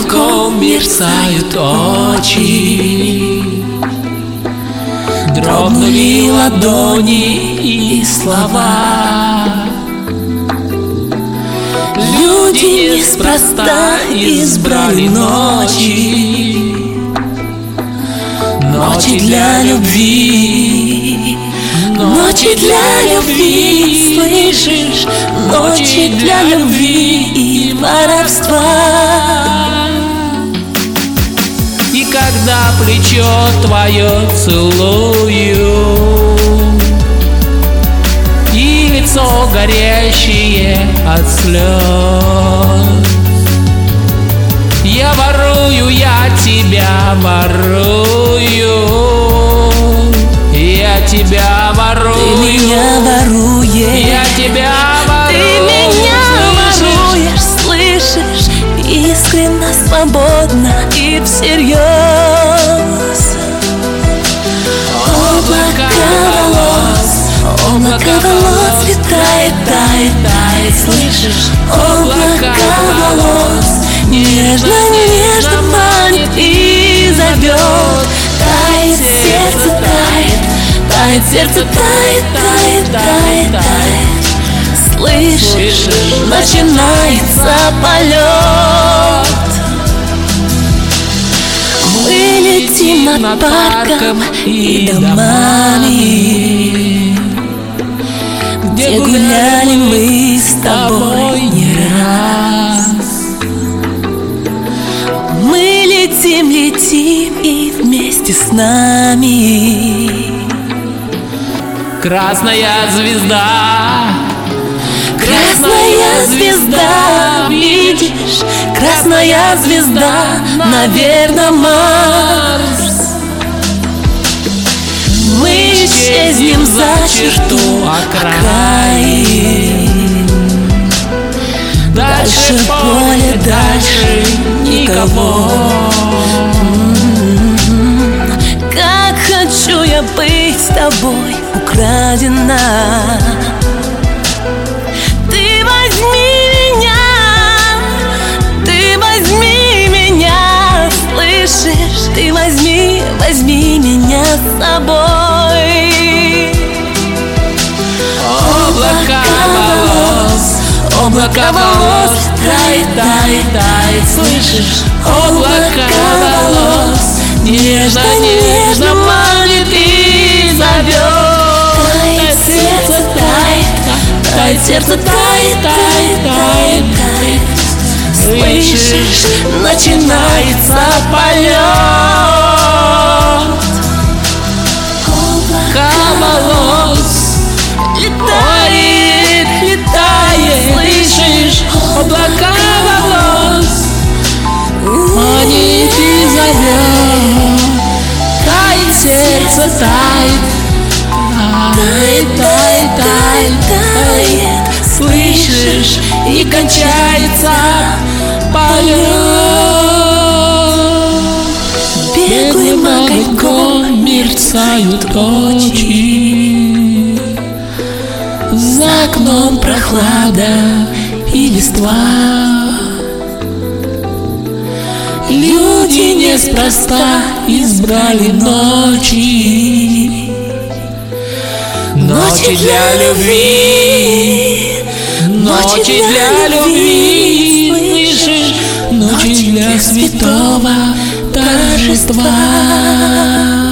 огоньком мерцают очи. Дрогнули ладони и слова. Люди неспроста избрали ночи. Ночи для любви, ночи для любви, слышишь? Ночи для любви и воровства. И когда плечо твое целую, и лицо горящее от слез, я ворую, я тебя ворую, я тебя ворую. Ты меня воруешь, я тебя ворую. Ты меня воруешь, слышишь? Искренно, свободно и всерьез. Облако волос летает, тает, тает, слышишь? Облако волос нежно, нежно манит и зовет. Тает сердце, тает, тает сердце, тает, тает, тает, тает. Слышишь? Начинается полет. Мы летим над парком и домами, где гуляли мы с тобой не раз. Мы летим, летим и вместе с нами красная звезда, красная звезда, видишь? Красная звезда, наверное, Марс. Мы исчезнем за черту окраин. Дальше поле, дальше никого. Как хочу я быть с тобой украдена. Ты возьми меня, слышишь? Ты возьми, возьми меня с собой. Облако волос тает, тает, тает, слышишь? Облако волос нежно, нежно манит и зовет. Тает сердце, тает, тает сердце, тает, тает, тает, тает. Слышишь? Начинается полет. Облако волос летает, летает, слышишь? Облако волос манит и зовет. Тает сердце, тает, тает, тает, тает, тает. Слышишь? И кончается полет. Беглым огоньком мерцают очи. За окном прохлада и листва. Люди неспроста избрали ночи. Ночи для любви, ночи для любви, слышишь? Ночи для святого торжества.